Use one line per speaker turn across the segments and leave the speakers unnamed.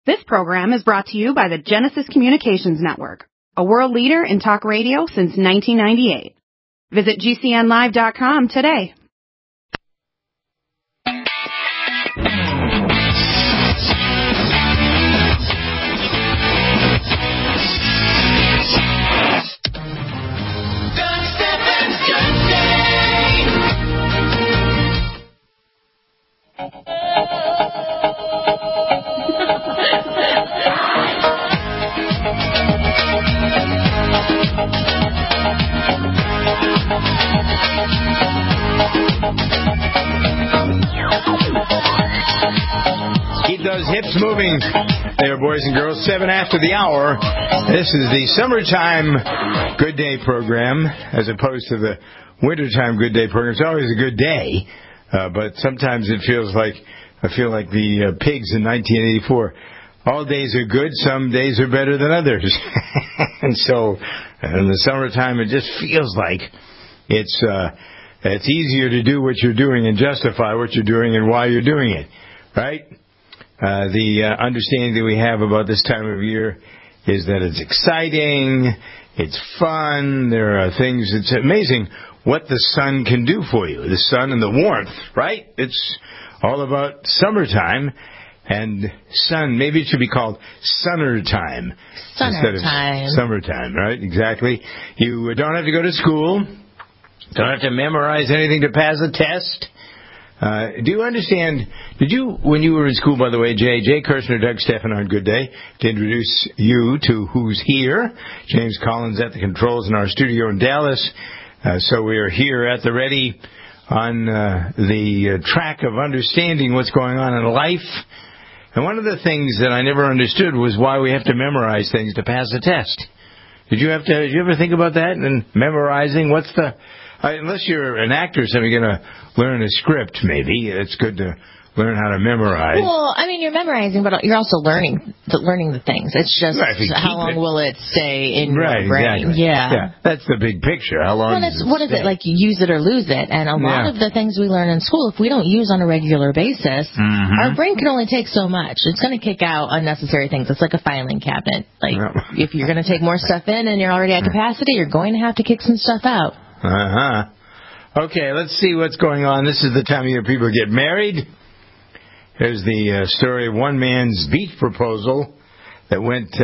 This program is brought to you by the Genesis Communications Network, a world leader in talk radio since 1998. Visit GCNlive.com today.
Keep those hips moving there, boys and girls. 7 after the hour. This is the summertime Good Day program as opposed to the wintertime Good Day program. It's always a good day, but sometimes I feel like the pigs in 1984. All days are good. Some days are better than others. And so in the summertime, it just feels like it's easier to do what you're doing and justify what you're doing and why you're doing it, right? The understanding that we have about this time of year is that it's exciting, it's fun, there are things, it's amazing what the sun can do for you, the sun and the warmth, right? It's all about summertime and sun. Maybe it should be called sunner time instead of summertime, right? Exactly. You don't have to go to school, don't have to memorize anything to pass a test. Do you understand, when you were in school, by the way, Jay Kirshner, Doug Steffen on Good Day, to introduce you to who's here, James Collins at the controls in our studio in Dallas. So we are here at the ready on the track of understanding what's going on in life. And one of the things that I never understood was why we have to memorize things to pass a test. Did you ever think about that? And memorizing, unless you're an actor, so you're going to learn a script, maybe. It's good to learn how to memorize.
Well, I mean, you're memorizing, but you're also learning the things. It's just how long will it stay in your brain.
Exactly. Yeah. That's the big picture. How long
what is it? Like, you use it or lose it. And a lot of the things we learn in school, if we don't use on a regular basis, our brain can only take so much. It's going to kick out unnecessary things. It's like a filing cabinet. Like, if you're going to take more stuff in and you're already at capacity, you're going to have to kick some stuff out.
Okay, let's see what's going on. This is the time of year people get married. Here's the story of one man's beach proposal that went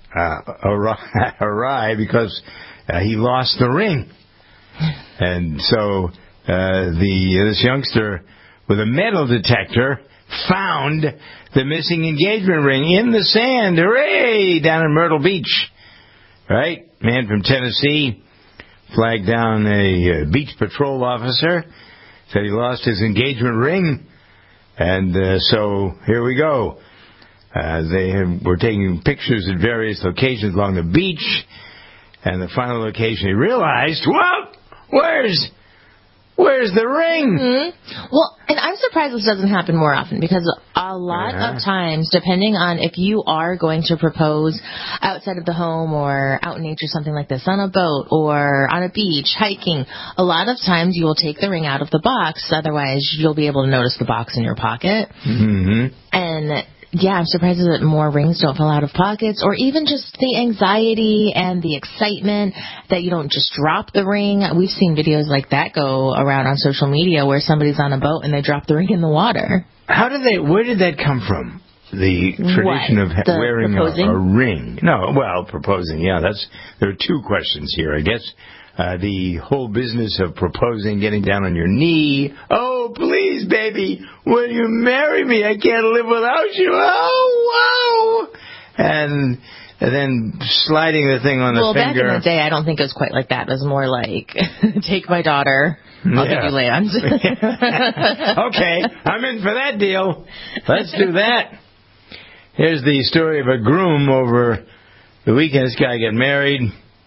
awry because he lost the ring. And so this youngster with a metal detector found the missing engagement ring in the sand. Hooray! Down in Myrtle Beach. Right? Man from Tennessee flagged down a beach patrol officer, said he lost his engagement ring, and so here we go. They were taking pictures at various locations along the beach, and the final location he realized, well, where's the ring?
Mm-hmm. Well, and I'm surprised this doesn't happen more often, because a lot of times, depending on if you are going to propose outside of the home or out in nature, something like this, on a boat or on a beach, hiking, a lot of times you will take the ring out of the box. Otherwise, you'll be able to notice the box in your pocket.
Mm-hmm.
And I'm surprised that more rings don't fall out of pockets, or even just the anxiety and the excitement that you don't just drop the ring. We've seen videos like that go around on social media where somebody's on a boat and they drop the ring in the water.
Where did that come from? The tradition of wearing a ring. No, well, proposing, there are two questions here, I guess. The whole business of proposing, getting down on your knee. Oh, please, baby, will you marry me? I can't live without you. Oh, wow. And then sliding the thing on the finger. Well, back
in the day, I don't think it was quite like that. It was more like, take my daughter, I'll give you land.
Okay, I'm in for that deal. Let's do that. Here's the story of a groom over the weekend. This guy got married.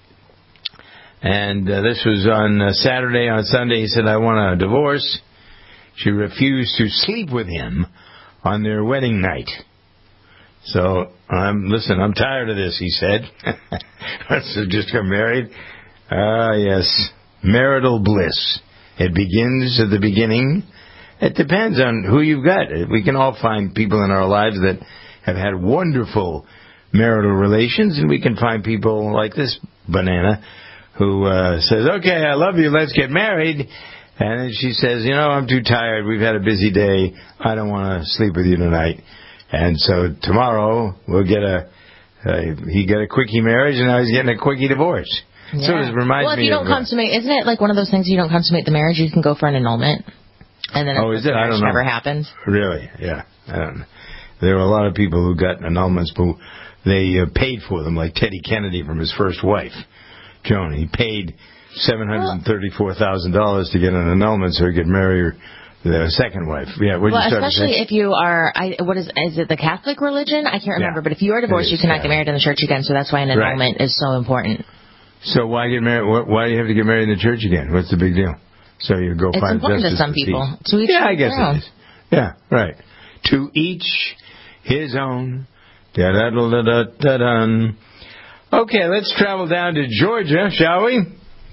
And this was on Saturday. On Sunday, he said, I want a divorce. She refused to sleep with him on their wedding night. So, I'm tired of this, he said. So just got married. Yes, marital bliss. It begins at the beginning. It depends on who you've got. We can all find people in our lives that have had wonderful marital relations, and we can find people like this banana who says, okay, I love you, let's get married. And then she says, I'm too tired, we've had a busy day, I don't want to sleep with you tonight. And so tomorrow we'll get he got a quickie marriage, and now he's getting a quickie divorce.
Yeah.
So it reminds me
well, if you don't consummate, isn't it like one of those things, you don't consummate the marriage, you can go for an annulment? And then
is it? I don't know.
Never happens.
Really? Yeah. I don't know. There were a lot of people who got annulments, but they paid for them, like Teddy Kennedy from his first wife, Joan. He paid $734,000 to get an annulment so he could marry the second wife. Yeah. What did you start
especially
to say?
if you are, is it the Catholic religion? I can't remember. But if you are divorced, you cannot get married in the church again. So that's why an annulment is so important.
So why get married? Why do you have to get married in the church again? What's the big deal? So you go
it's
find
important
justice
to some people. To each
I guess
own.
it is. Yeah, right. To each his own. Da-da-da-da-da-dun. Okay, let's travel down to Georgia, shall we?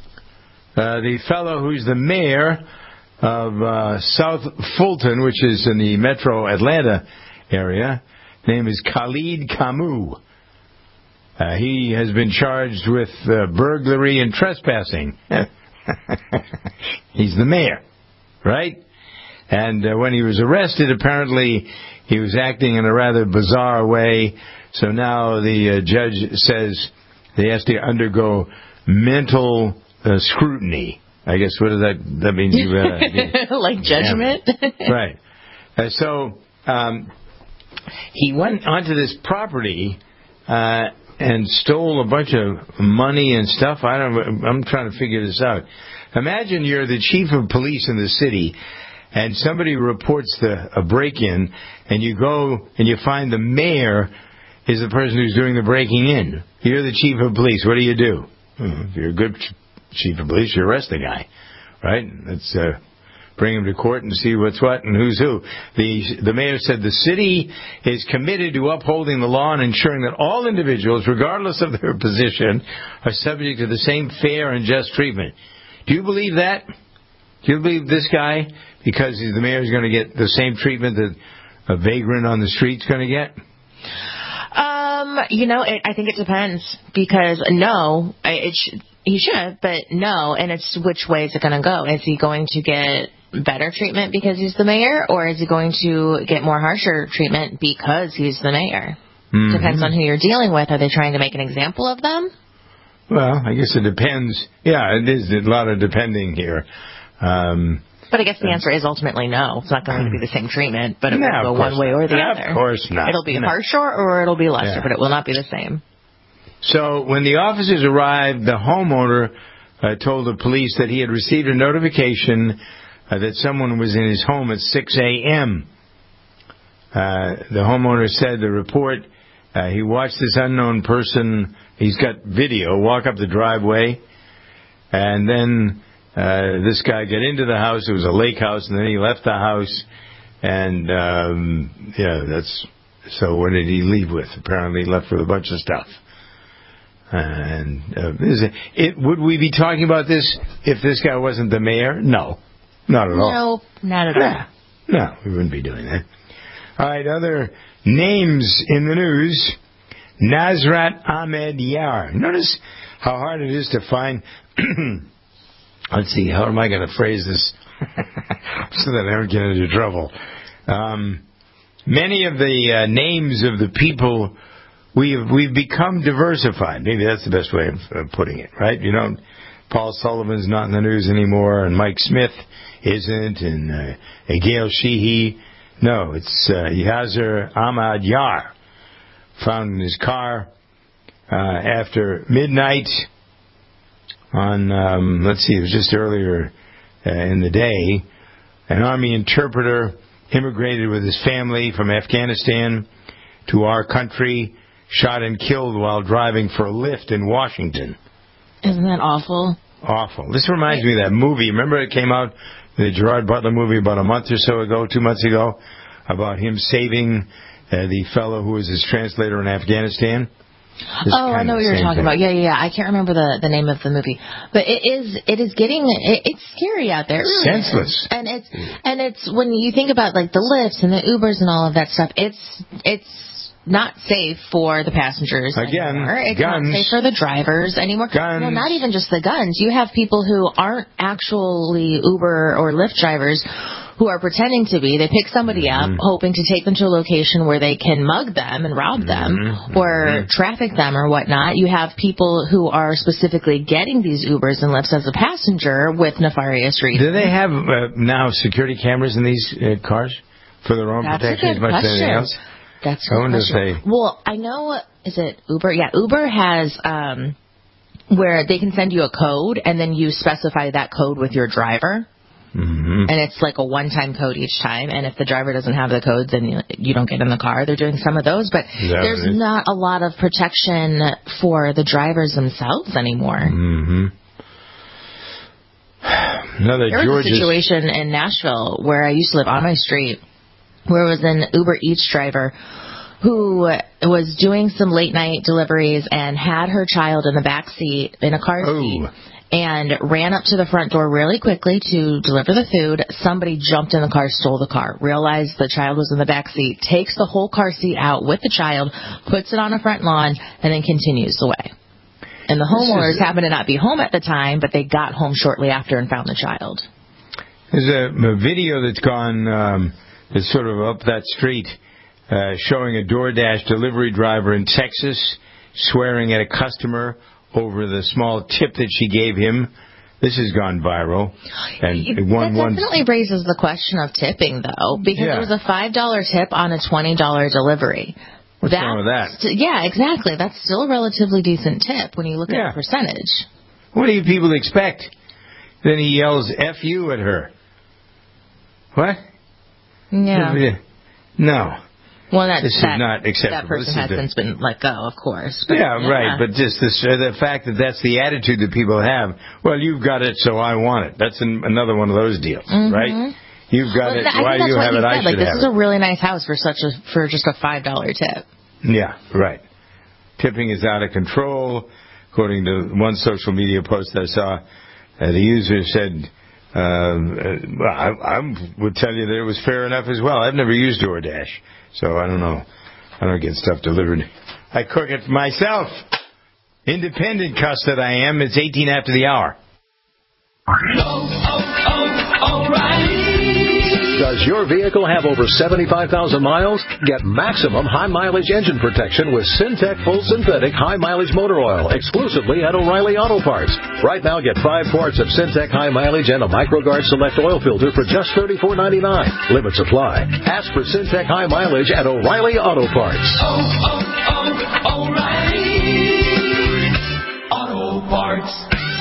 The fellow who's the mayor of South Fulton, which is in the metro Atlanta area, name is Khalid Kamu. He has been charged with burglary and trespassing. He's the mayor, right? And when he was arrested, apparently he was acting in a rather bizarre way. So now the judge says they has to undergo mental scrutiny. I guess what does that means?
Like judgment?
Right. So he went onto this property and stole a bunch of money and stuff. I'm trying to figure this out. Imagine you're the chief of police in the city, and somebody reports a break-in, and you go and you find the mayor is the person who's doing the breaking in. You're the chief of police. What do? If you're a good chief of police, you arrest the guy, right? Let's bring him to court and see what's what and who's who. The mayor said the city is committed to upholding the law and ensuring that all individuals, regardless of their position, are subject to the same fair and just treatment. Do you believe that? Do you believe this guy, because he's the mayor, is going to get the same treatment that a vagrant on the street's going to get?
I think it depends, because he should, but no, and it's which way is it going to go? Is he going to get better treatment because he's the mayor, or is he going to get more harsher treatment because he's the mayor? Mm-hmm. Depends on who you're dealing with. Are they trying to make an example of them?
Well, I guess it depends. Yeah, it is a lot of depending here.
But I guess the answer is ultimately no. It's not going to be the same treatment, but it will go one way or the other.
Of course not.
It'll be harsher or it'll be lesser, but it will not be the same.
So when the officers arrived, the homeowner told the police that he had received a notification that someone was in his home at 6 a.m. The homeowner said the report, he watched this unknown person, he's got video, walk up the driveway, and then this guy got into the house. It was a lake house, and then he left the house, and so what did he leave with? Apparently he left with a bunch of stuff. And would we be talking about this if this guy wasn't the mayor? No, not at all.
No, not at all.
No, we wouldn't be doing that. All right, other names in the news. Nasrat Ahmed Yar. Notice how hard it is to find... Let's see, how am I going to phrase this so that I don't get into trouble? Many of the names of the people... We've become diversified. Maybe that's the best way of putting it, right? Paul Sullivan's not in the news anymore, and Mike Smith isn't, and Gail Sheehy. No, it's Yasser Ahmad Yar, found in his car after midnight on, it was just earlier in the day. An Army interpreter immigrated with his family from Afghanistan to our country, shot and killed while driving for a Lyft in Washington.
Isn't that awful?
Awful. This reminds me of that movie. Remember it came out, the Gerard Butler movie, about a month or so ago, 2 months ago, about him saving the fellow who was his translator in Afghanistan?
I know what you're talking about. Yeah. I can't remember the name of the movie, but it's scary out there. Really
senseless.
And it's when you think about like the Lyfts and the Ubers and all of that stuff. It's not safe for the passengers anymore. It's
guns.
not safe for the drivers anymore.
Guns.
Well, not even just the guns. You have people who aren't actually Uber or Lyft drivers who are pretending to be. They pick somebody up, hoping to take them to a location where they can mug them and rob them or traffic them or whatnot. You have people who are specifically getting these Ubers and Lyfts as a passenger with nefarious reasons.
Do they have now security cameras in these cars for their own protection as much as anything else?
That's a good question. Well, I know, is it Uber? Yeah, Uber has where they can send you a code, and then you specify that code with your driver. And it's like a one-time code each time. And if the driver doesn't have the code, then you don't get in the car. They're doing some of those. But there's not a lot of protection for the drivers themselves anymore. There was a situation in Nashville where I used to live on my street, where it was an Uber Eats driver who was doing some late night deliveries and had her child in the back seat in a car seat and ran up to the front door really quickly to deliver the food. Somebody jumped in the car, stole the car, realized the child was in the back seat, takes the whole car seat out with the child, puts it on a front lawn, and then continues away. And the homeowners happened to not be home at the time, but they got home shortly after and found the child.
There's a video that's gone that's sort of up that street showing a DoorDash delivery driver in Texas swearing at a customer over the small tip that she gave him. This has gone viral. And
that definitely raises the question of tipping, though, because it was a $5 tip on a $20 delivery.
What's wrong with that?
Yeah, exactly. That's still a relatively decent tip when you look at the percentage.
What do you people expect? Then he yells F you at her. What?
Yeah.
No.
Well,
this is not acceptable.
That person has since been let go, of course.
But, right. But just the fact that that's the attitude that people have. Well, you've got it, so I want it. That's another one of those deals, right? You've got it. Why do you have it? I should have it.
This is a really nice house for just a $5 tip.
Yeah, right. Tipping is out of control. According to one social media post I saw, the user said, I would tell you that it was fair enough as well. I've never used DoorDash, so I don't know. I don't get stuff delivered. I cook it myself. Independent cuss that I am. It's 18 after the hour.
Does your vehicle have over 75,000 miles? Get maximum high-mileage engine protection with Syntec Full Synthetic High-Mileage Motor Oil exclusively at O'Reilly Auto Parts. Right now, get 5 quarts of Syntec High Mileage and a MicroGuard Select Oil Filter for just $34.99. Limit supply. Ask for Syntec High Mileage at O'Reilly Auto Parts.
O'Reilly Auto Parts.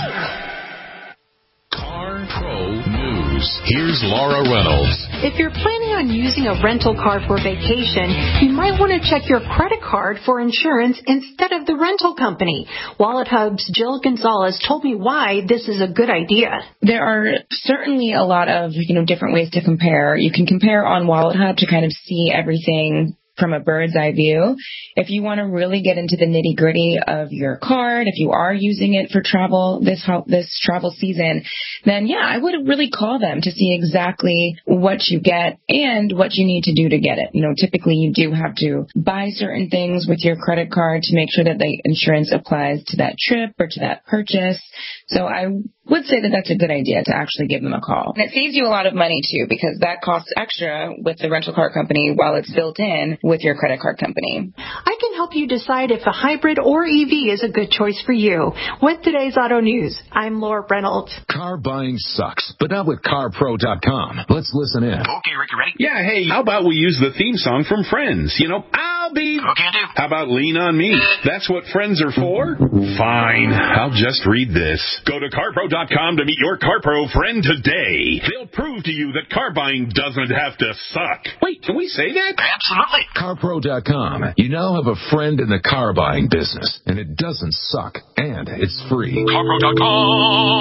Here's Laura Reynolds.
If you're planning on using a rental car for vacation, you might want to check your credit card for insurance instead of the rental company. Wallet Hub's Jill Gonzalez told me why this is a good idea.
There are certainly a lot of, different ways to compare. You can compare on Wallet Hub to kind of see everything from a bird's eye view. If you want to really get into the nitty gritty of your card, if you are using it for travel this travel season, then I would really call them to see exactly what you get and what you need to do to get it. Typically you do have to buy certain things with your credit card to make sure that the insurance applies to that trip or to that purchase. So I would say that that's a good idea to actually give them a call. And it saves you a lot of money too, because that costs extra with the rental car company while it's built in with your credit card company.
I can help you decide if a hybrid or EV is a good choice for you. With today's Auto News, I'm Laura Reynolds.
Car buying sucks, but not with CarPro.com. Let's listen in.
Okay, Rick, you ready?
Yeah, hey, how about we use the theme song from Friends? I'll be...
Okay, do.
How about Lean on Me? That's what friends are for? Fine, I'll just read this. Go to CarPro.com to meet your CarPro friend today. They'll prove to you that car buying doesn't have to suck. Wait, can we say that?
Absolutely.
CarPro.com. You now have a friend in the car buying business, and it doesn't suck, and it's free.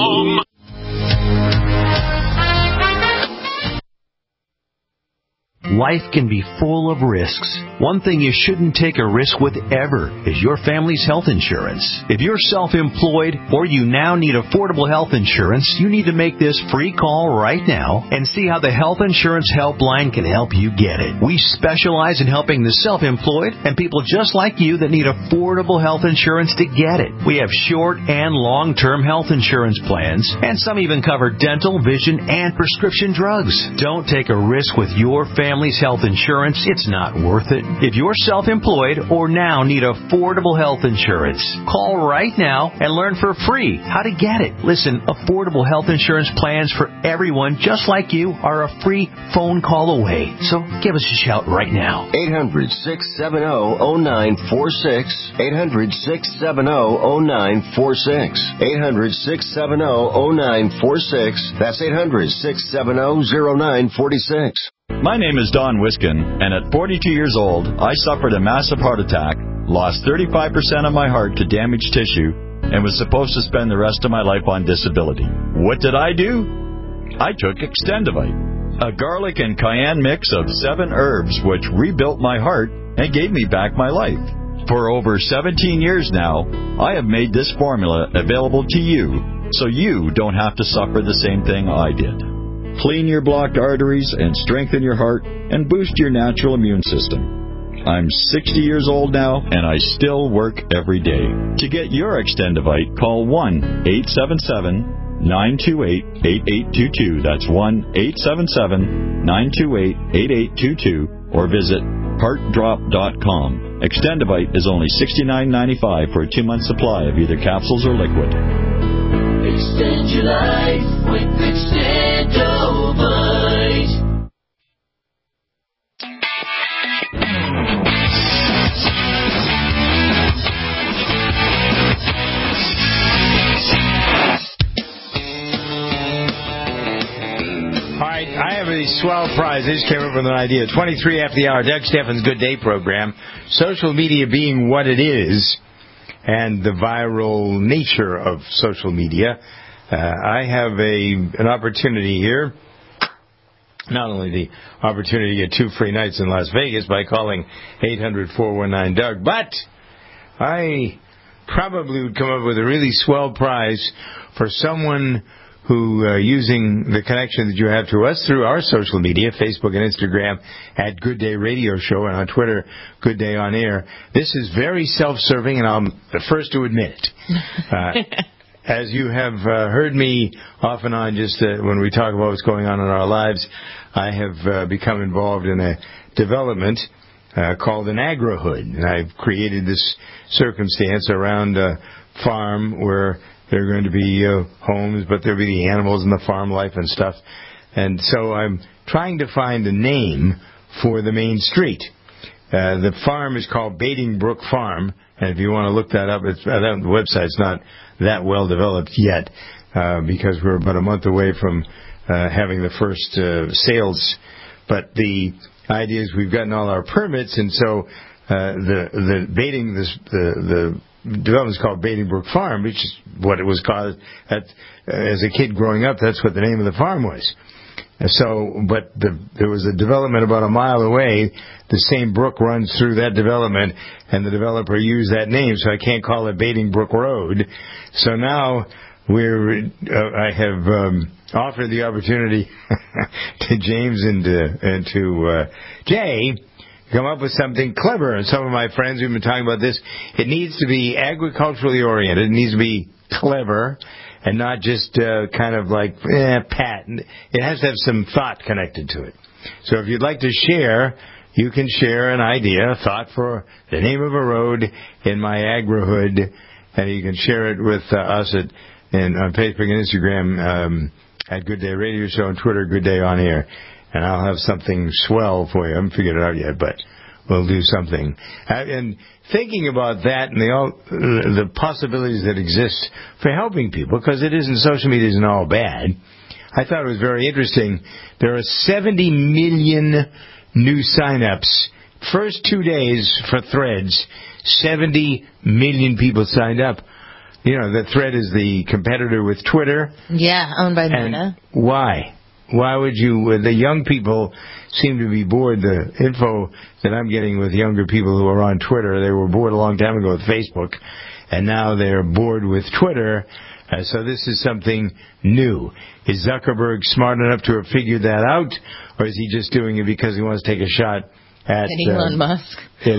CarPro.com. life can be full of risks. One thing you shouldn't take a risk with ever is your family's health insurance. If you're self-employed or you now need affordable health insurance, you need to make this free call right now and see how the Health Insurance Helpline can help you get it. We specialize in helping the self-employed and people just like you that need affordable health insurance to get it. We have short and long-term health insurance plans, and some even cover dental, vision, and prescription drugs. Don't take a risk with your family's health insurance. It's not worth it. If you're self-employed or now need affordable health insurance, call right now and learn for free how to get it. Listen, affordable health insurance plans for everyone just like you are a free phone call away. So give us a shout right now.
800-670-0946. 800-670-0946. 800-670-0946. That's 800-670-0946.
My name is Don Wiskin, and at 42 years old, I suffered a massive heart attack, lost 35% of my heart to damaged tissue, and was supposed to spend the rest of my life on disability. What did I do? I took Extendivite, a garlic and cayenne mix of 7 herbs which rebuilt my heart and gave me back my life. For over 17 years now, I have made this formula available to you so you don't have to suffer the same thing I did. Clean your blocked arteries and strengthen your heart and boost your natural immune system. I'm 60 years old now, and I still work every day. To get your Extendivite, call 1-877-928-8822. That's 1-877-928-8822, or visit heartdrop.com. Extendivite is only $69.95 for a 2-month supply of either capsules or liquid.
Extend your life with Extendovite.
All right, I have a swell prize. I just came up with an idea. 23 after the hour, Doug Steffens' Good Day program. Social media being what it is, and the viral nature of social media, I have an opportunity here. Not only the opportunity to get 2 free nights in Las Vegas by calling 800-419-DOUG, but I probably would come up with a really swell prize for someone who, using the connection that you have to us through our social media, Facebook and Instagram, at Good Day Radio Show, and on Twitter, Good Day On Air. This is very self-serving, and I'm the first to admit it. As you have heard me off and on just when we talk about what's going on in our lives, I have become involved in a development called an agrohood. And I've created this circumstance around a farm where there are going to be homes, but there'll be the animals and the farm life and stuff. And so I'm trying to find a name for the main street. The farm is called Bating Brook Farm, and if you want to look that up, the website's not that well developed yet because we're about a month away from having the first sales. But the idea is we've gotten all our permits, and so the development's called Bating Brook Farm, which is what it was called. As a kid growing up, that's what the name of the farm was. But there was a development about a mile away. The same brook runs through that development, and the developer used that name, so I can't call it Bating Brook Road. So now I have offered the opportunity to James and to Jay come up with something clever. And some of my friends who've been talking about this, it needs to be agriculturally oriented. It needs to be clever and not just kind of like pat. It has to have some thought connected to it. So if you'd like to share, you can share an idea, a thought for the name of a road in my agrohood, and you can share it with us on Facebook and Instagram at Good Day Radio Show, and Twitter, Good Day On Air. And I'll have something swell for you. I haven't figured it out yet, but we'll do something. And thinking about that and the possibilities that exist for helping people, because social media isn't all bad. I thought it was very interesting. There are 70 million new sign-ups. First 2 days for Threads, 70 million people signed up. You know, the Thread is the competitor with Twitter.
Yeah, owned by Meta.
And why? Why would you? The young people seem to be bored. The info that I'm getting with younger people who are on Twitter, they were bored a long time ago with Facebook, and now they're bored with Twitter. So this is something new. Is Zuckerberg smart enough to have figured that out, or is he just doing it because he wants to take a shot at
Elon Musk?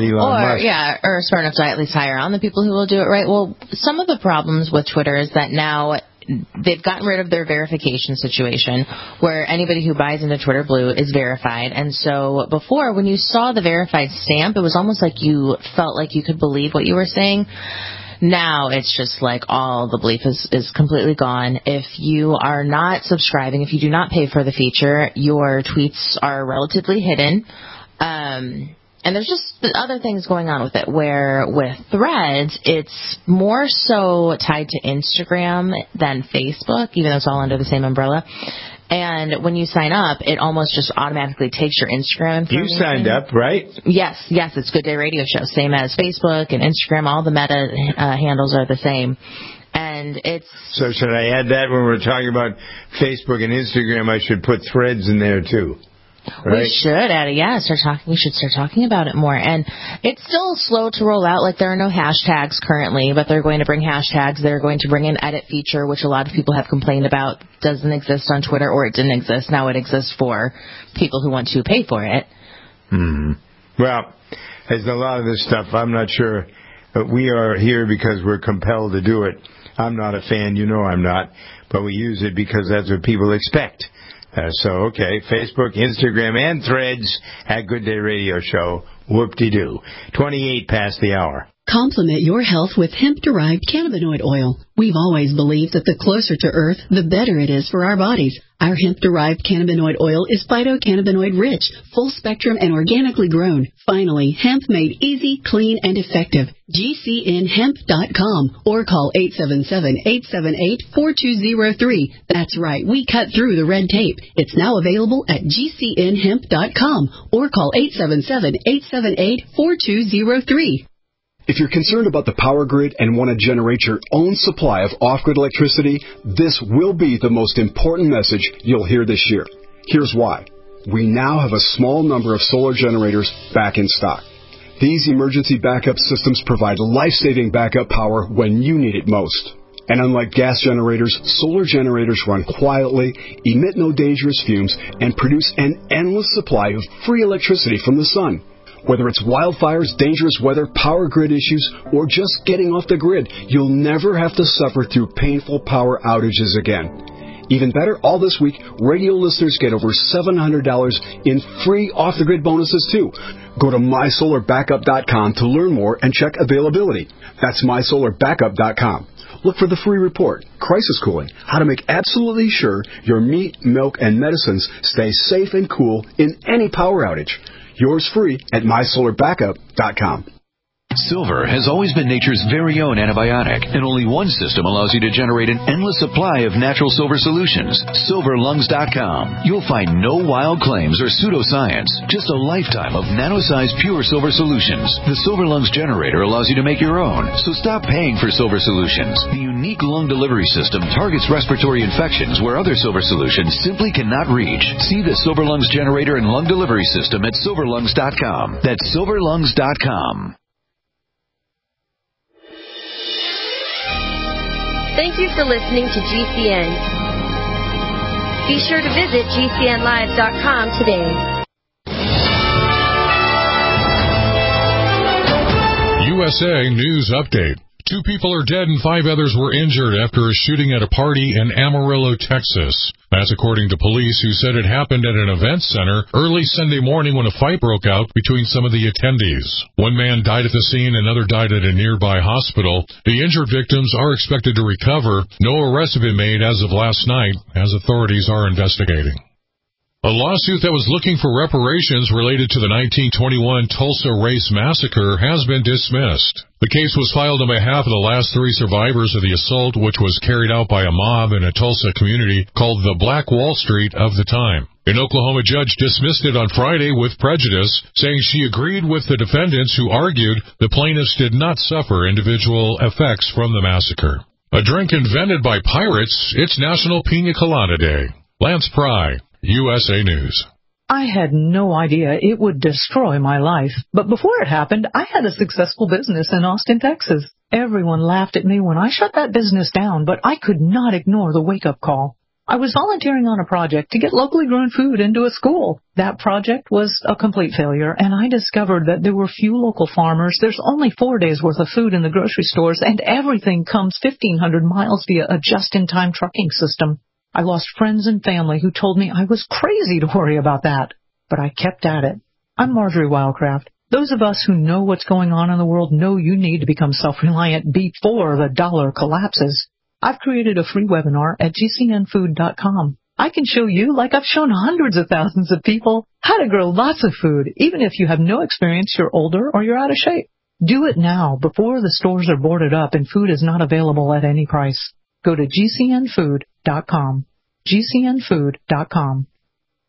Or smart enough to at least hire on the people who will do it right. Well, some of the problems with Twitter is that now they've gotten rid of their verification situation where anybody who buys into Twitter Blue is verified. And so before, when you saw the verified stamp, it was almost like you felt like you could believe what you were saying. Now it's just like all the belief is completely gone. If you are not subscribing, if you do not pay for the feature, your tweets are relatively hidden. And there's just other things going on with it, where with Threads, it's more so tied to Instagram than Facebook, even though it's all under the same umbrella. And when you sign up, it almost just automatically takes your Instagram information.
You signed up, right?
Yes, it's Good Day Radio Show. Same as Facebook and Instagram. All the meta handles are the same. And it's...
So should I add that when we're talking about Facebook and Instagram, I should put Threads in there too? Right?
We should add it, we should start talking about it more. And it's still slow to roll out. Like, there are no hashtags currently, but they're going to bring hashtags. They're going to bring an edit feature, which a lot of people have complained about doesn't exist on Twitter, or it didn't exist. Now it exists for people who want to pay for it.
Well, there's a lot of this stuff. I'm not sure. But we are here because we're compelled to do it. I'm not a fan. You know I'm not. But we use it because that's what people expect. Okay, Facebook, Instagram, and Threads at Good Day Radio Show. Whoop-de-doo. 28 past the hour.
Complement your health with hemp-derived cannabinoid oil. We've always believed that the closer to Earth, the better it is for our bodies. Our hemp-derived cannabinoid oil is phytocannabinoid-rich, full-spectrum, and organically grown. Finally, hemp made easy, clean, and effective. GCNhemp.com or call 877-878-4203. That's right, we cut through the red tape. It's now available at GCNhemp.com or call 877-878-4203.
If you're concerned about the power grid and want to generate your own supply of off-grid electricity, this will be the most important message you'll hear this year. Here's why. We now have a small number of solar generators back in stock. These emergency backup systems provide life-saving backup power when you need it most. And unlike gas generators, solar generators run quietly, emit no dangerous fumes, and produce an endless supply of free electricity from the sun. Whether it's wildfires, dangerous weather, power grid issues, or just getting off the grid, you'll never have to suffer through painful power outages again. Even better, all this week, radio listeners get over $700 in free off-the-grid bonuses, too. Go to MySolarBackup.com to learn more and check availability. That's MySolarBackup.com. Look for the free report, Crisis Cooling, how to make absolutely sure your meat, milk, and medicines stay safe and cool in any power outage. Yours free at MySolarBackup.com.
Silver has always been nature's very own antibiotic, and only one system allows you to generate an endless supply of natural silver solutions. SilverLungs.com. You'll find no wild claims or pseudoscience, just a lifetime of nano-sized pure silver solutions. The Silver Lungs generator allows you to make your own, so stop paying for silver solutions. The unique lung delivery system targets respiratory infections where other silver solutions simply cannot reach. See the Silver Lungs generator and lung delivery system at SilverLungs.com. That's SilverLungs.com.
Thank you for listening to GCN. Be sure to visit GCNlive.com today.
USA News Update. 2 people are dead and 5 others were injured after a shooting at a party in Amarillo, Texas. That's according to police, who said it happened at an event center early Sunday morning when a fight broke out between some of the attendees. 1 man died at the scene, another died at a nearby hospital. The injured victims are expected to recover. No arrests have been made as of last night, as authorities are investigating. A lawsuit that was looking for reparations related to the 1921 Tulsa Race Massacre has been dismissed. The case was filed on behalf of the last 3 survivors of the assault, which was carried out by a mob in a Tulsa community called the Black Wall Street of the time. An Oklahoma judge dismissed it on Friday with prejudice, saying she agreed with the defendants who argued the plaintiffs did not suffer individual effects from the massacre. A drink invented by pirates, it's National Pina Colada Day. Lance Pry, USA News.
I had no idea it would destroy my life, but before it happened, I had a successful business in Austin, Texas. Everyone laughed at me when I shut that business down, but I could not ignore the wake-up call. I was volunteering on a project to get locally grown food into a school. That project was a complete failure, and I discovered that there were few local farmers. There's only 4 days' worth of food in the grocery stores, and everything comes 1,500 miles via a just-in-time trucking system. I lost friends and family who told me I was crazy to worry about that, but I kept at it. I'm Marjorie Wildcraft. Those of us who know what's going on in the world know you need to become self-reliant before the dollar collapses. I've created a free webinar at gcnfood.com. I can show you, like I've shown hundreds of thousands of people, how to grow lots of food, even if you have no experience, you're older, or you're out of shape. Do it now, before the stores are boarded up and food is not available at any price. Go to gcnfood.com. gcnfood.com.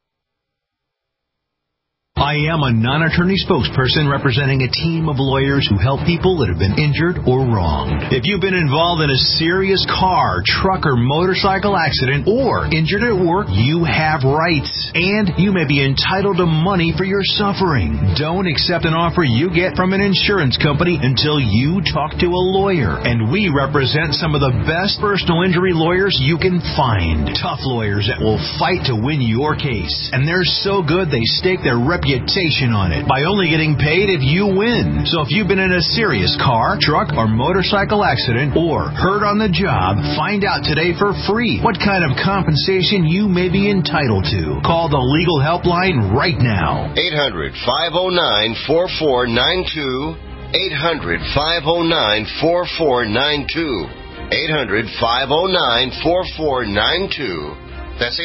I am a non-attorney spokesperson representing a team of lawyers who help people that have been injured or wronged. If you've been involved in a serious car, truck, or motorcycle accident or injured at work, you have rights, and you may be entitled to money for your suffering. Don't accept an offer you get from an insurance company until you talk to a lawyer, and we represent some of the best personal injury lawyers you can find. Tough lawyers that will fight to win your case, and they're so good they stake their reputation on it by only getting paid if you win. So if you've been in a serious car, truck, or motorcycle accident or hurt on the job, find out today for free what kind of compensation you may be entitled to. Call the legal helpline right now.
800-509-4492. 800-509-4492. 800-509-4492. That's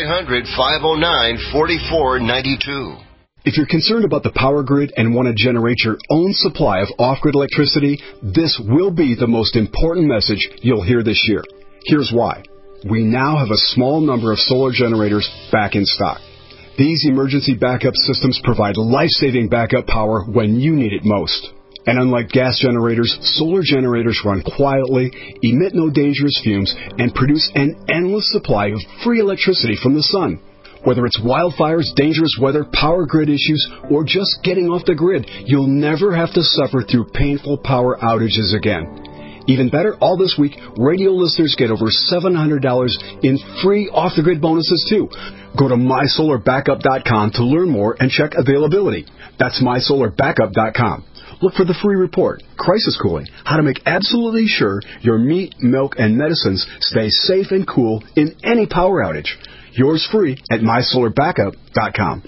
800-509-4492.
If you're concerned about the power grid and want to generate your own supply of off-grid electricity, this will be the most important message you'll hear this year. Here's why. We now have a small number of solar generators back in stock. These emergency backup systems provide life-saving backup power when you need it most. And unlike gas generators, solar generators run quietly, emit no dangerous fumes, and produce an endless supply of free electricity from the sun. Whether it's wildfires, dangerous weather, power grid issues, or just getting off the grid, you'll never have to suffer through painful power outages again. Even better, all this week, radio listeners get over $700 in free off-the-grid bonuses, too. Go to mysolarbackup.com to learn more and check availability. That's mysolarbackup.com. Look for the free report, Crisis Cooling, how to make absolutely sure your meat, milk, and medicines stay safe and cool in any power outage. Yours free at mysolarbackup.com.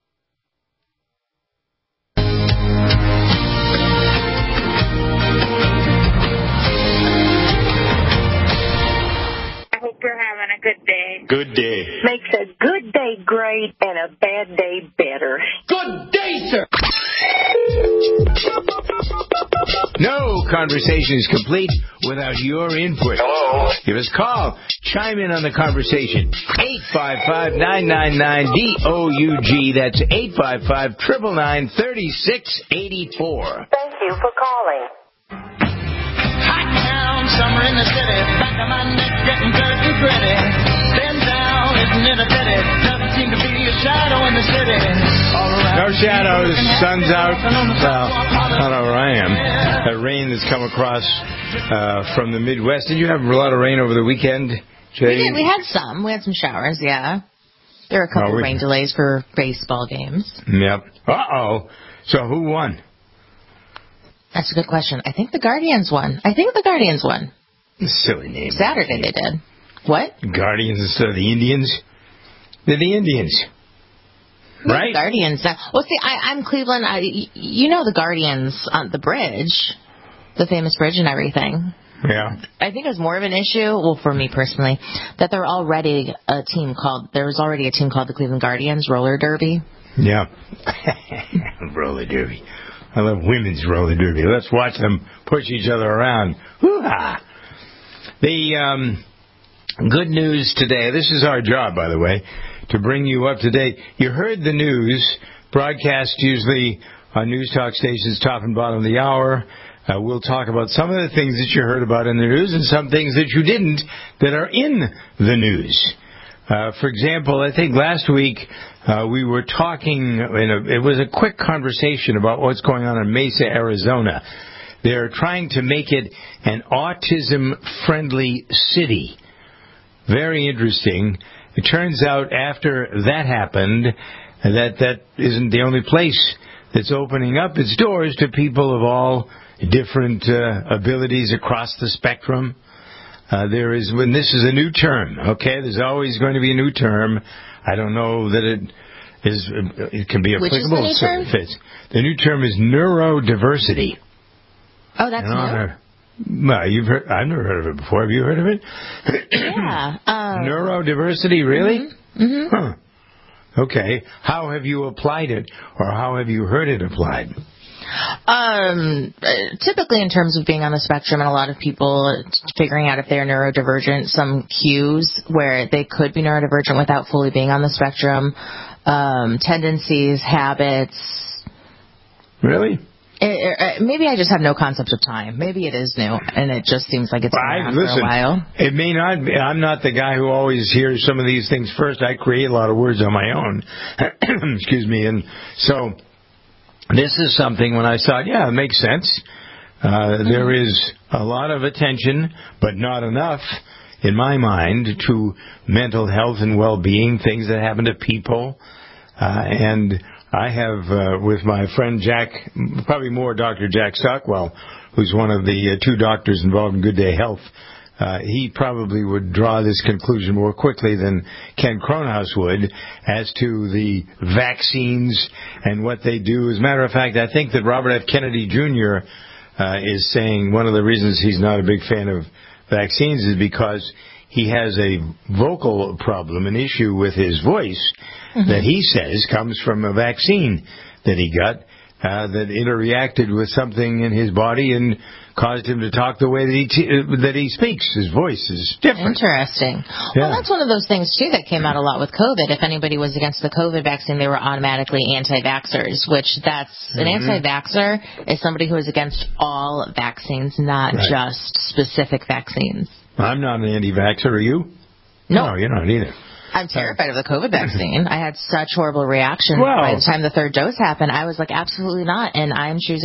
I hope you're having a good day.
Good day.
Makes a good day great and a bad day better.
Good day, sir. No conversation is complete without your input.
Hello?
Give us a call. Chime in on the conversation. 855-999-DOUG. That's 855-999-3684.
Thank you for calling.
Hot town, summer in the city. Back of my neck getting dirt and gritty. Bend down, isn't it a pity? Doesn't seem to be a shadow in the city.
No shadows, sun's out. Well, not where I am. That rain that's come across from the Midwest. Did you have a lot of rain over the weekend, Jay?
We did. We had some. We had some showers, yeah. There were a couple rain delays for baseball games.
Yep. Uh-oh. So who won?
That's a good question. I think the Guardians won.
Silly name.
Saturday they did. What?
Guardians instead of the Indians? They're the Indians. Right?
Guardians. Well, see, I'm Cleveland. You know the Guardians on the bridge, the famous bridge and everything.
Yeah.
I think it was more of an issue, well, for me personally, that there was already a team called the Cleveland Guardians Roller Derby.
Yeah. Roller Derby. I love women's roller derby. Let's watch them push each other around. Hoo-ha! The good news today, this is our job, by the way, to bring you up to date. You heard the news, broadcast usually on news talk stations, top and bottom of the hour. We'll talk about some of the things that you heard about in the news and some things that you didn't that are in the news. For example, I think last week we were talking, it was a quick conversation about what's going on in Mesa, Arizona. They're trying to make it an autism-friendly city. Very interesting. It turns out after that happened, that isn't the only place that's opening up its doors to people of all different abilities across the spectrum. When this is a new term, okay? There's always going to be a new term. I don't know that it can be applicable.
Which is the new term?
The new term is neurodiversity.
Oh, that's new?
Well, I've never heard of it before. Have you heard of it?
Yeah.
Neurodiversity, really?
Mm-hmm.
Huh. Okay. How have you applied it, or how have you heard it applied?
Typically in terms of being on the spectrum and a lot of people figuring out if they're neurodivergent, some cues where they could be neurodivergent without fully being on the spectrum, tendencies, habits.
Really?
Maybe I just have no concept of time. Maybe it is new, and it just seems like it's been around for a while.
It may not be. I'm not the guy who always hears some of these things first. I create a lot of words on my own. Excuse me. And so this is something when I thought, yeah, it makes sense. There is a lot of attention, but not enough, in my mind, to mental health and well-being, things that happen to people. And I have, with my friend Jack, probably more Dr. Jack Stockwell, who's one of the two doctors involved in Good Day Health, he probably would draw this conclusion more quickly than Ken Cronhaus would as to the vaccines and what they do. As a matter of fact, I think that Robert F. Kennedy Jr. Is saying one of the reasons he's not a big fan of vaccines is because he has a vocal problem, an issue with his voice that he says comes from a vaccine that he got that interreacted with something in his body and caused him to talk the way that he speaks. His voice is different.
Interesting.
Yeah.
Well, that's one of those things, too, that came out a lot with COVID. If anybody was against the COVID vaccine, they were automatically anti-vaxxers, which an anti-vaxxer is somebody who is against all vaccines, not just specific vaccines.
I'm not an anti-vaxxer. Are you?
No,
you're not either.
I'm terrified of the COVID vaccine. I had such horrible reactions by the time the third dose happened. I was like, absolutely not. And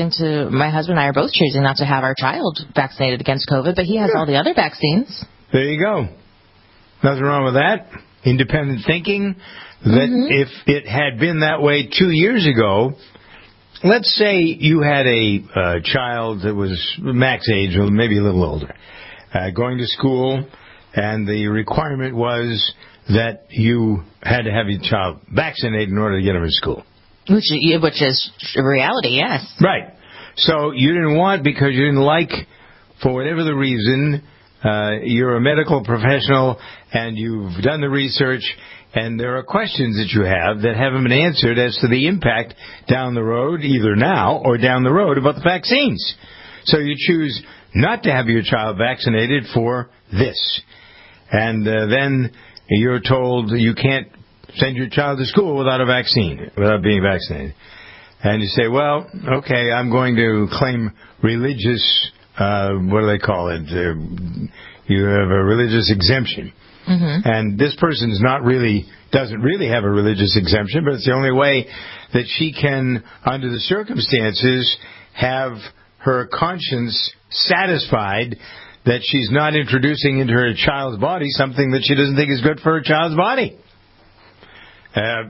my husband and I are both choosing not to have our child vaccinated against COVID, but he has all the other vaccines.
There you go. Nothing wrong with that. Independent thinking. That if it had been that way 2 years ago, let's say you had a child that was max age, or maybe a little older, going to school, and the requirement was that you had to have your child vaccinated in order to get him to school.
Which is a reality, yes.
Right. So you didn't want, because you didn't like, for whatever the reason, you're a medical professional and you've done the research, and there are questions that you have that haven't been answered as to the impact down the road, either now or down the road, about the vaccines. So you choose not to have your child vaccinated for this. And then you're told you can't send your child to school without a vaccine, without being vaccinated. And you say, well, okay, I'm going to claim religious, what do they call it? You have a religious exemption. And this person's doesn't really have a religious exemption, but it's the only way that she can, under the circumstances, have her conscience satisfied that she's not introducing into her child's body something that she doesn't think is good for her child's body. I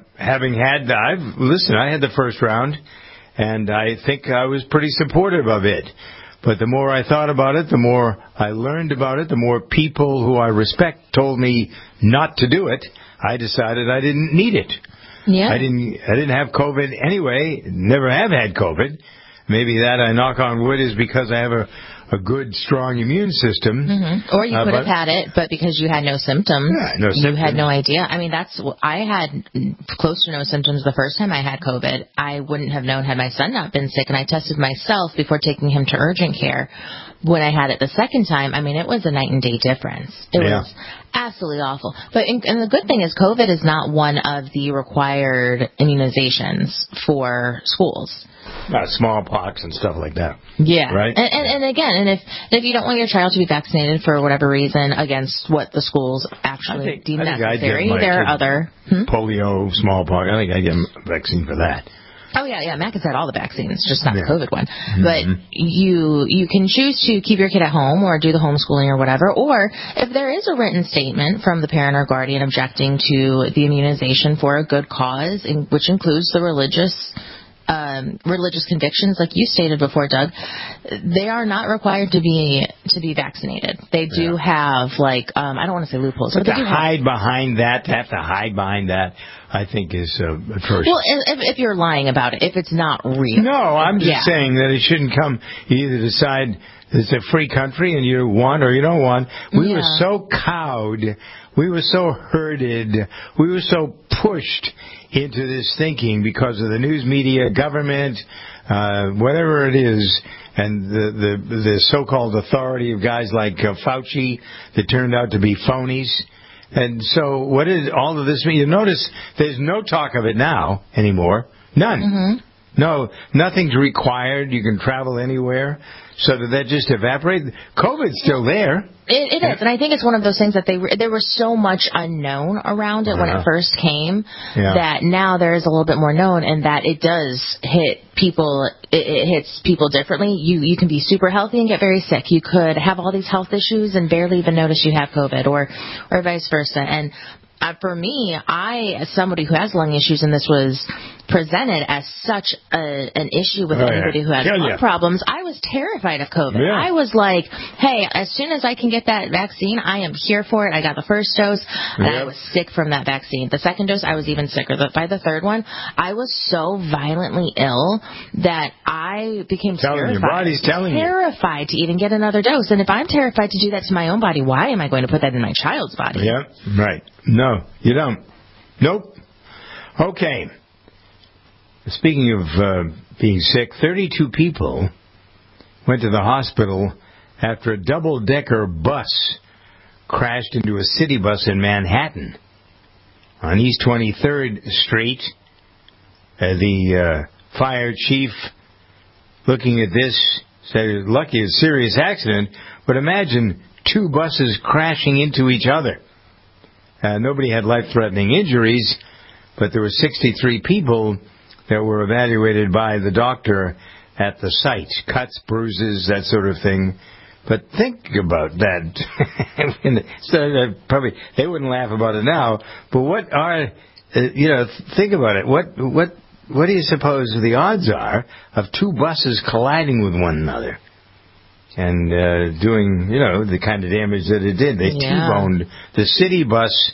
had the first round, and I think I was pretty supportive of it. But the more I thought about it, the more I learned about it, the more people who I respect told me not to do it, I decided I didn't need it.
Yeah.
I didn't have COVID anyway, never have had COVID. Maybe that, I knock on wood, is because I have a good, strong immune system.
Or you could have had it, but because you had no symptoms, you had no idea. I mean, I had close to no symptoms the first time I had COVID. I wouldn't have known had my son not been sick, and I tested myself before taking him to urgent care. When I had it the second time, I mean, it was a night and day difference. It was absolutely awful. And the good thing is COVID is not one of the required immunizations for schools.
smallpox and stuff like that.
Yeah.
Right?
And again, if you don't want your child to be vaccinated for whatever reason against what the schools actually deem necessary, there are other...
polio, smallpox. I think I'd get a vaccine for that.
Oh, yeah. Mac has had all the vaccines, just not the COVID one. But you can choose to keep your kid at home or do the homeschooling or whatever. Or if there is a written statement from the parent or guardian objecting to the immunization for a good cause, which includes the religious convictions, like you stated before, Doug, they are not required to be vaccinated. They do have, like, I don't want to say loopholes, but
to
they do
hide behind that, to have to hide behind that, I think is atrocious.
Well, if you're lying about it, if it's not real.
No, I'm just saying that it shouldn't come. You either decide it's a free country and you want or you don't want. We were so cowed. We were so herded. We were so pushed into this thinking because of the news media, government, whatever it is, and the so-called authority of guys like Fauci that turned out to be phonies. And so what is all of this mean? You notice there's no talk of it now anymore. None. No, nothing's required. You can travel anywhere. So did that just evaporate? COVID's still there.
It is, and I think it's one of those things that there was so much unknown around it when it first came that now there is a little bit more known, and that it does hit people. It hits people differently. You can be super healthy and get very sick. You could have all these health issues and barely even notice you have COVID, or vice versa. And for me, as somebody who has lung issues, and this was presented as such an issue with anybody who has lung problems, I was terrified of COVID. I was like, hey, as soon as I can get that vaccine, I am here for it. I got the first dose, and I was sick from that vaccine. The second dose, I was even sicker. By the third one, I was so violently ill that I became terrified.
Your body's telling you.
Terrified to even get another dose. And if I'm terrified to do that to my own body, why am I going to put that in my child's body?
Yeah, right. No, you don't. Nope. Okay. Speaking of being sick, 32 people went to the hospital after a double-decker bus crashed into a city bus in Manhattan. On East 23rd Street, the fire chief, looking at this, said, lucky it's a serious accident, but imagine two buses crashing into each other. Nobody had life-threatening injuries, but there were 63 people that were evaluated by the doctor at the site. Cuts, bruises, that sort of thing. But think about that. So probably they wouldn't laugh about it now. But what are, think about it. What do you suppose the odds are of two buses colliding with one another and doing, the kind of damage that it did? They T-boned the city bus.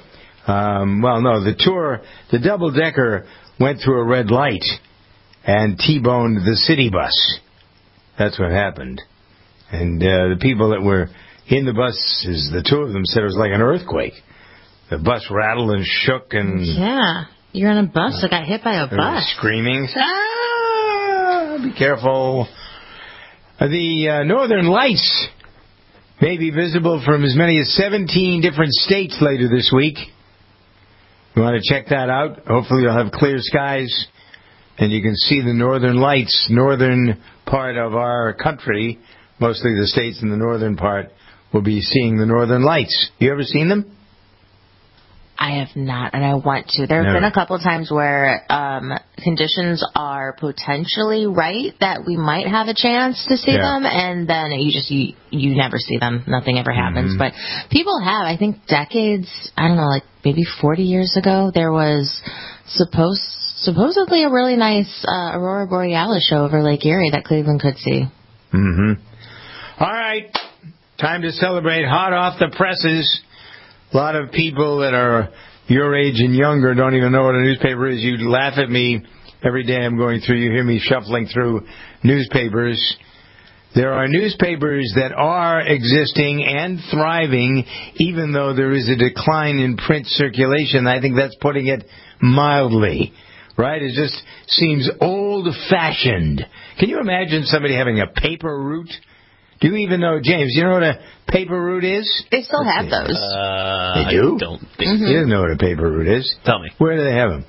The double-decker went through a red light and T-boned the city bus. That's what happened. And the people that were in the buses, the two of them said it was like an earthquake. The bus rattled and shook and...
Yeah, you're on a bus that got hit by a bus.
Screaming. Be careful. The Northern Lights may be visible from as many as 17 different states later this week. You want to check that out? Hopefully you'll have clear skies and you can see the Northern Lights, northern part of our country. Mostly the states in the northern part will be seeing the Northern Lights. You ever seen them?
I have not, and I want to. There have been a couple of times where conditions are potentially right that we might have a chance to see them, and then you never see them. Nothing ever happens. But people have, I think, decades, I don't know, like maybe 40 years ago, there was supposedly a really nice Aurora Borealis show over Lake Erie that Cleveland could see.
All right. Time to celebrate hot off the presses. A lot of people that are your age and younger don't even know what a newspaper is. You laugh at me every day I'm going through. You hear me shuffling through newspapers. There are newspapers that are existing and thriving, even though there is a decline in print circulation. I think that's putting it mildly. Right? It just seems old-fashioned. Can you imagine somebody having a paper route? Do you even know, James, you know what a paper route is?
They still have those.
They do?
I don't think so.
You don't know what a paper route is?
Tell me.
Where do they have them?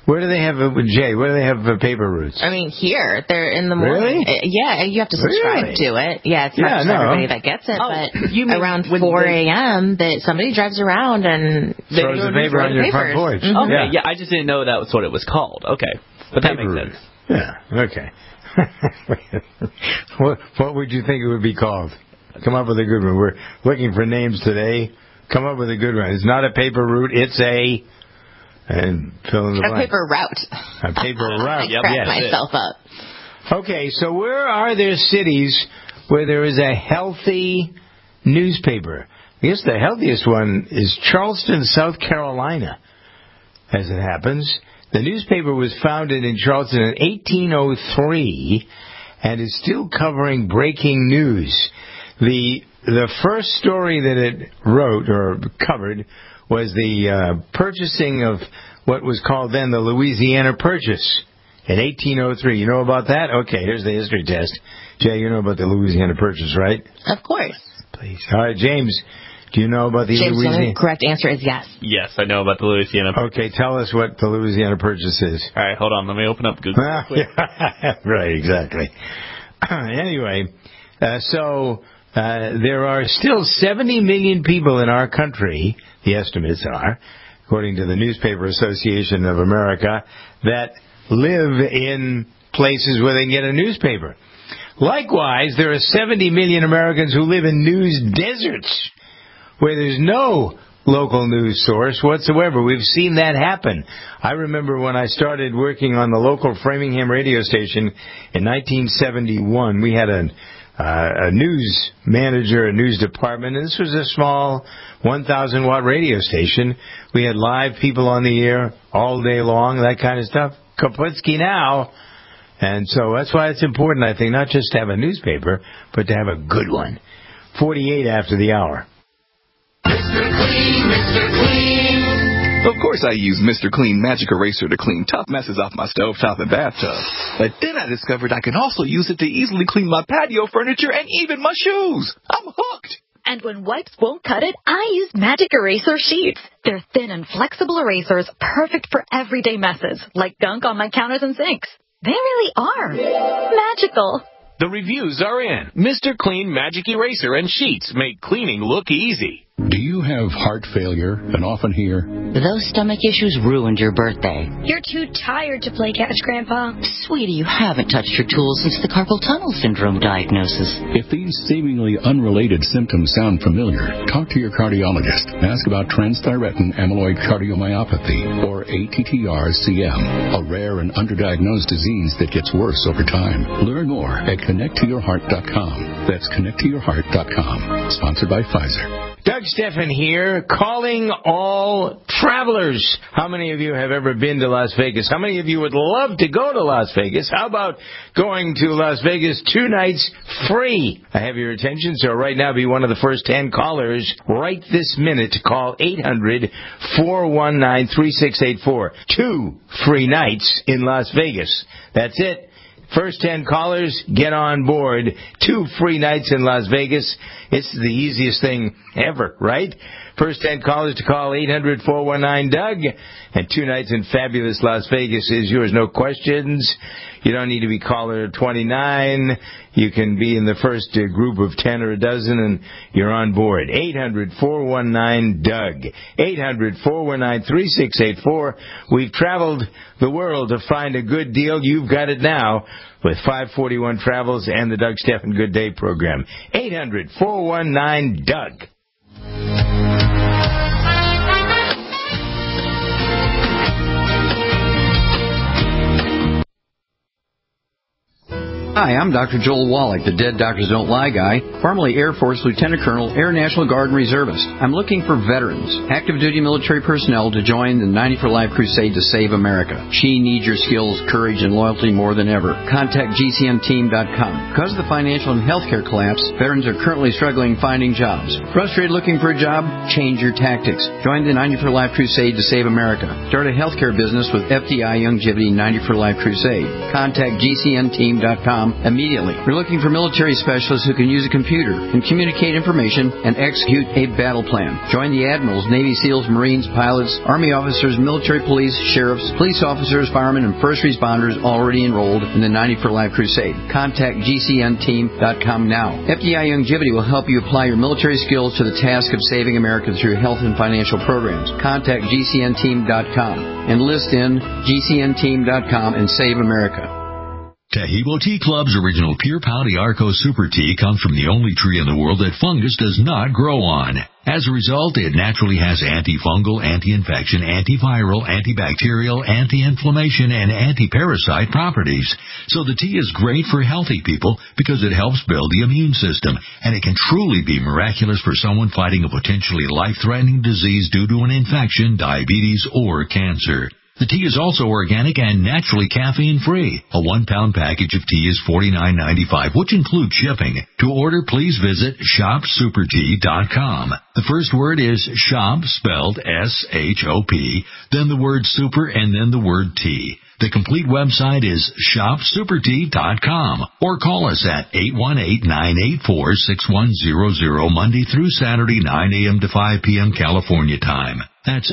Where do they have Jay? Where do they have paper routes?
I mean, here they're in the morning.
Really?
Yeah, you have to subscribe to it. Yeah, it's not for everybody that gets it, but around 4 a.m. that somebody drives around and
throws the paper on your front porch.
Mm-hmm. Okay, yeah, I just didn't know that was what it was called. Okay, but that makes sense.
Yeah. Okay. What would you think it would be called? Come up with a good one. We're looking for names today. Come up with a good one. It's not a paper route. It's a... And fill in the blank.
A paper route.
A paper route.
I cracked myself up.
Okay, so where are there cities where there is a healthy newspaper? I guess the healthiest one is Charleston, South Carolina, as it happens. The newspaper was founded in Charleston in 1803 and is still covering breaking news. The first story that it wrote or covered was the purchasing of what was called then the Louisiana Purchase in 1803. You know about that? Okay, here's the history test. Jay, you know about the Louisiana Purchase, right?
Of course.
Please. All right, James, do you know about the Louisiana?
The correct answer is yes.
Yes, I know about the Louisiana Purchase.
Okay, tell us what the Louisiana Purchase is.
All right, hold on. Let me open up Google.
Right, exactly. Anyway, there are still 70 million people in our country, the estimates are, according to the Newspaper Association of America, that live in places where they can get a newspaper. Likewise, there are 70 million Americans who live in news deserts, where there's no local news source whatsoever. We've seen that happen. I remember when I started working on the local Framingham radio station in 1971, we had a news manager, a news department, and this was a small 1,000-watt radio station. We had live people on the air all day long, that kind of stuff. Kaputski now. And so that's why it's important, I think, not just to have a newspaper, but to have a good one. 48 after the hour.
Mr. Clean, Mr. Clean. Of course I use Mr. Clean Magic Eraser to clean tough messes off my stovetop and bathtub. But then I discovered I can also use it to easily clean my patio furniture and even my shoes. I'm hooked.
And when wipes won't cut it, I use Magic Eraser Sheets. They're thin and flexible erasers, perfect for everyday messes, like gunk on my counters and sinks. They really are magical.
The reviews are in. Mr. Clean Magic Eraser and Sheets make cleaning look easy.
Do you have heart failure and often hear,
"Those stomach issues ruined your birthday"?
"You're too tired to play catch, Grandpa."
Sweetie, you haven't touched your tools since the carpal tunnel syndrome diagnosis.
If these seemingly unrelated symptoms sound familiar, talk to your cardiologist. Ask about transthyretin amyloid cardiomyopathy, or ATTR-CM, a rare and underdiagnosed disease that gets worse over time. Learn more at connecttoyourheart.com. That's connecttoyourheart.com. Sponsored by Pfizer.
Doug Steffen here, calling all travelers. How many of you have ever been to Las Vegas? How many of you would love to go to Las Vegas? How about going to Las Vegas 2 nights free? I have your attention, so right now be one of the first 10 callers right this minute to call 800-419-3684. 2 free nights in Las Vegas. That's it. First 10 callers, get on board. 2 free nights in Las Vegas. It's the easiest thing ever, right? First 10 callers to call 800-419-DOUG. And 2 nights in fabulous Las Vegas is yours. No questions. You don't need to be caller 29. You can be in the first group of 10 or a dozen, and you're on board. 800-419-DOUG. 800-419-3684. We've traveled the world to find a good deal. You've got it now with 541 Travels and the Doug Steffen Good Day program. 800-419-DOUG.
Hi, I'm Dr. Joel Wallach, the Dead Doctors Don't Lie guy, formerly Air Force Lieutenant Colonel, Air National Guard and Reservist. I'm looking for veterans, active duty military personnel to join the 90 for Life crusade to save America. She needs your skills, courage, and loyalty more than ever. Contact GCNteam.com. Because of the financial and healthcare collapse, veterans are currently struggling finding jobs. Frustrated looking for a job? Change your tactics. Join the 90 for Life crusade to save America. Start a healthcare business with FDI Longevity 90 for Life crusade. Contact GCNteam.com militaryspecialist.com immediately. We're looking for military specialists who can use a computer and communicate information and execute a battle plan. Join the admirals, Navy SEALs, Marines, pilots, Army officers, military police, sheriffs, police officers, firemen, and first responders already enrolled in the 90 for Life Crusade. Contact GCNteam.com now. FDI Longevity will help you apply your military skills to the task of saving America through health and financial programs. Contact GCNteam.com. Enlist in GCNteam.com and save America.
Taheebo Tea Club's original Pure Pouty Arco Super Tea comes from the only tree in the world that fungus does not grow on. As a result, it naturally has antifungal, anti-infection, antiviral, antibacterial, anti-inflammation, and anti-parasite properties. So the tea is great for healthy people because it helps build the immune system, and it can truly be miraculous for someone fighting a potentially life-threatening disease due to an infection, diabetes, or cancer. The tea is also organic and naturally caffeine-free. A 1-pound package of tea is $49.95, which includes shipping. To order, please visit shopsupertea.com. The first word is shop, spelled S-H-O-P, then the word super, and then the word tea. The complete website is shopsupertea.com, or call us at 818-984-6100 Monday through Saturday, 9 a.m. to 5 p.m. California time. That's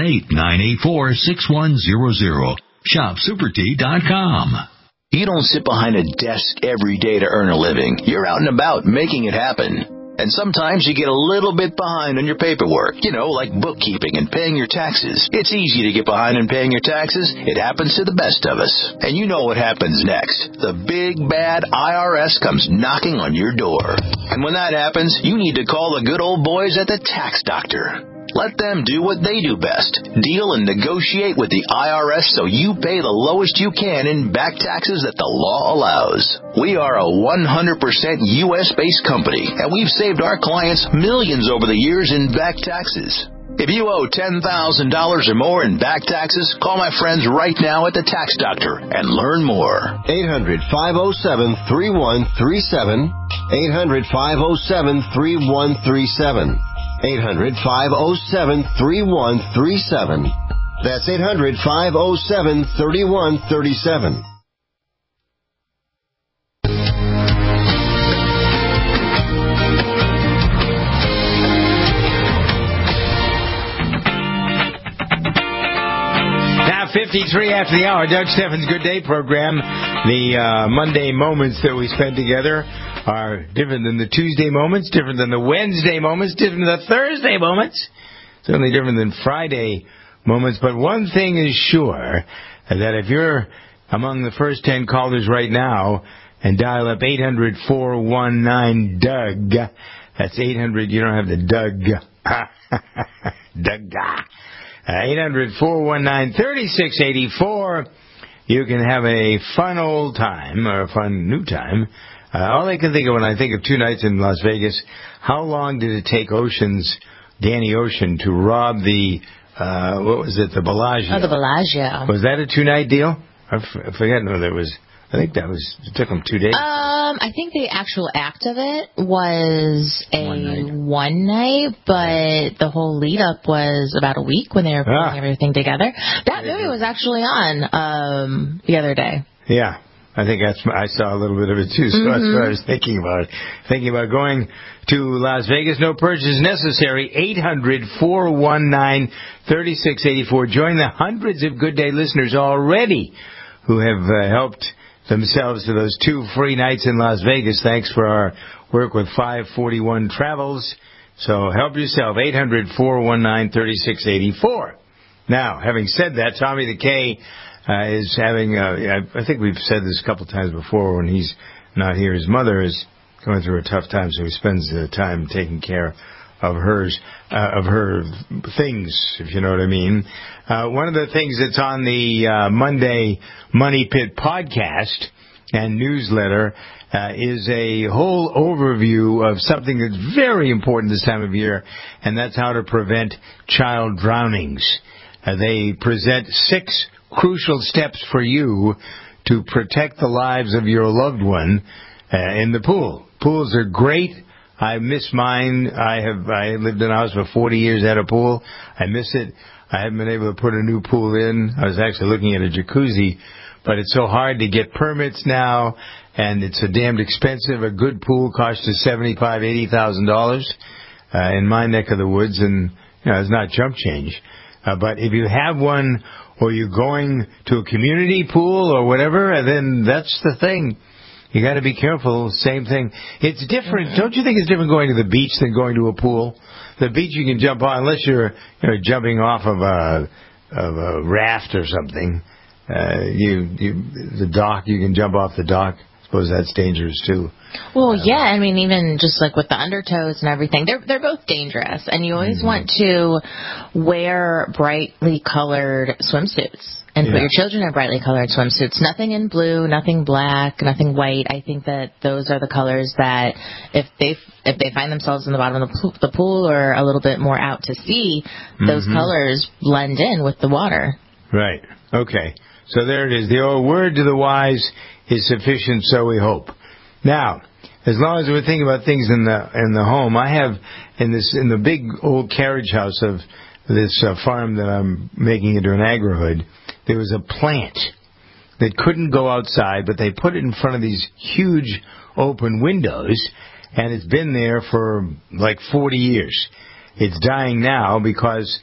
818-984-6100. shopsupertea.com.
You don't sit behind a desk every day to earn a living. You're out and about making it happen. And sometimes you get a little bit behind on your paperwork, like bookkeeping and paying your taxes. It's easy to get behind in paying your taxes. It happens to the best of us. And you know what happens next. The big, bad IRS comes knocking on your door. And when that happens, you need to call the good old boys at the Tax Doctor. Let them do what they do best. Deal and negotiate with the IRS so you pay the lowest you can in back taxes that the law allows. We are a 100% U.S.-based company, and we've saved our clients millions over the years in back taxes. If you owe $10,000 or more in back taxes, call my friends right now at the Tax Doctor and learn more.
800-507-3137. 800-507-3137. 800-507-3137. That's 800-507-3137.
Now 53 after the hour, Doug Steffens' Good Day program. The Monday moments that we spend together are different than the Tuesday moments, different than the Wednesday moments, different than the Thursday moments, certainly different than Friday moments. But one thing is sure, that if you're among the first 10 callers right now and dial up 800-419-DOUG, that's 800, you don't have the Doug. Doug. 800-419-3684. You can have a fun old time, or a fun new time. All I can think of when I think of 2 nights in Las Vegas, how long did it take Danny Ocean, to rob the, the Bellagio?
Oh, the Bellagio.
Was that a 2-night deal? I forget. No, I think it took them 2 days.
I think the actual act of it was one night, but the whole lead up was about a week when they were putting everything together. That movie was actually on the other day.
Yeah. I think I saw a little bit of it too, so that's what I was thinking about. Thinking about going to Las Vegas. No purchase necessary. 800-419-3684. Join the hundreds of Good Day listeners already who have helped themselves to those 2 free nights in Las Vegas. Thanks for our work with 541 Travels. So help yourself. 800-419-3684. Now, having said that, Tommy the K is having, I think we've said this a couple times before, when he's not here, his mother is going through a tough time, so he spends the time taking care of her things, if you know what I mean. One of the things that's on the Monday Money Pit podcast and newsletter is a whole overview of something that's very important this time of year, and that's how to prevent child drownings. They present 6 crucial steps for you to protect the lives of your loved one in the pool. Pools are great. I miss mine. I lived in a house for 40 years, had a pool. I miss it. I haven't been able to put a new pool in. I was actually looking at a jacuzzi but it's so hard to get permits now, and it's so damned expensive. A good pool costs you $75,000, $80,000 in my neck of the woods, and it's not chump change. But if you have one, or you're going to a community pool or whatever, then that's the thing. You got to be careful. Same thing. It's different. Don't you think it's different going to the beach than going to a pool? The beach you can jump on unless you're jumping off of a raft or something. The dock, you can jump off the dock. I suppose that's dangerous too.
Well, yeah, I mean, even just like with the undertows and everything, they're both dangerous, and you always want to wear brightly colored swimsuits and put your children in brightly colored swimsuits. Nothing in blue, nothing black, nothing white. I think that those are the colors that if they find themselves in the bottom of the pool or a little bit more out to sea, those colors blend in with the water.
Right. Okay. So there it is. The old word to the wise is sufficient, so we hope. Now, as long as we're thinking about things in the home, I have in the big old carriage house of this farm that I'm making into an agri-hood, there was a plant that couldn't go outside, but they put it in front of these huge open windows, and it's been there for like 40 years. It's dying now because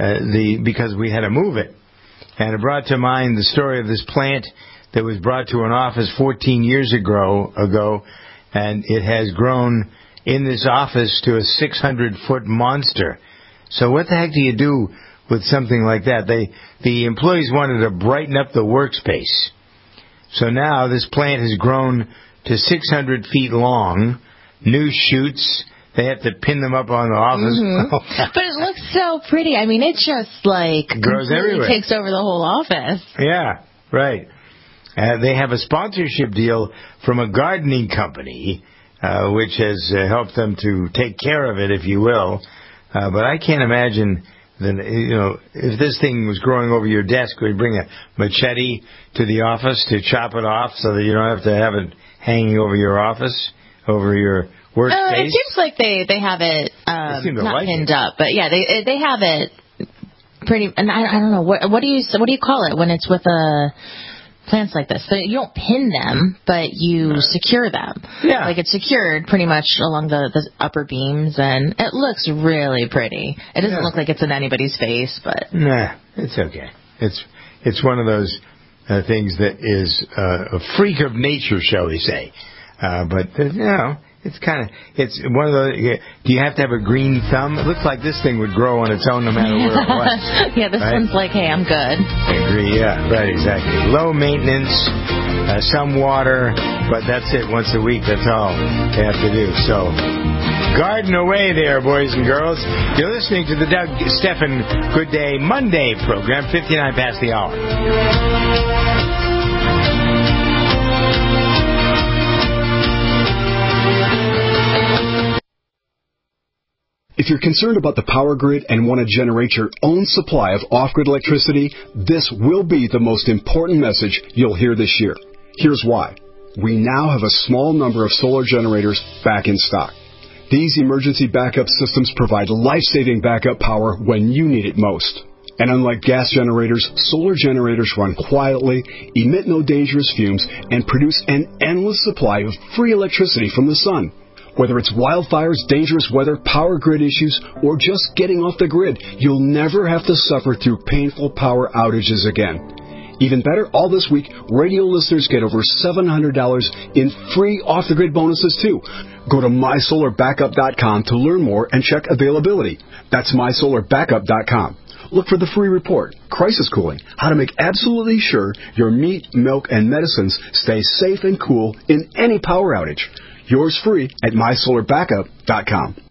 we had to move it. And it brought to mind the story of this plant that was brought to an office 14 years ago, and it has grown in this office to a 600-foot monster. So what the heck do you do with something like that? The employees wanted to brighten up the workspace. So now this plant has grown to 600 feet long, new shoots. They have to pin them up on the office.
But it looks so pretty. I mean, it just
grows everywhere.
Takes over the whole office.
Yeah, right. They have a sponsorship deal from a gardening company, which has helped them to take care of it, if you will. But I can't imagine that, if this thing was growing over your desk, would you bring a machete to the office to chop it off so that you don't have to have it hanging over your office, over your workspace?
It seems like they have it not pinned up, but yeah, they have it pretty. And I don't know what do you call it when it's with plants like this? So you don't pin them, but you secure them.
Yeah,
like it's secured pretty much along the upper beams, and it looks really pretty. It doesn't look like it's in anybody's face, but
it's okay. It's one of those things that is a freak of nature, shall we say? But it's one of those. Do you have to have a green thumb? It looks like this thing would grow on its own no matter where it was.
Yeah, this one's like, hey, I'm good.
I agree. Yeah, right, exactly. Low maintenance, some water, but that's it. Once a week, that's all they have to do. So, garden away there, boys and girls. You're listening to the Doug Stephan Good Day Monday program, 59 past the hour.
If you're concerned about the power grid and want to generate your own supply of off-grid electricity, this will be the most important message you'll hear this year. Here's why. We now have a small number of solar generators back in stock. These emergency backup systems provide life-saving backup power when you need it most. And unlike gas generators, solar generators run quietly, emit no dangerous fumes, and produce an endless supply of free electricity from the sun. Whether it's wildfires, dangerous weather, power grid issues, or just getting off the grid, you'll never have to suffer through painful power outages again. Even better, all this week, radio listeners get over $700 in free off-the-grid bonuses, too. Go to MySolarBackup.com to learn more and check availability. That's MySolarBackup.com. Look for the free report, Crisis Cooling, how to make absolutely sure your meat, milk, and medicines stay safe and cool in any power outage. Yours free at MySolarBackup.com.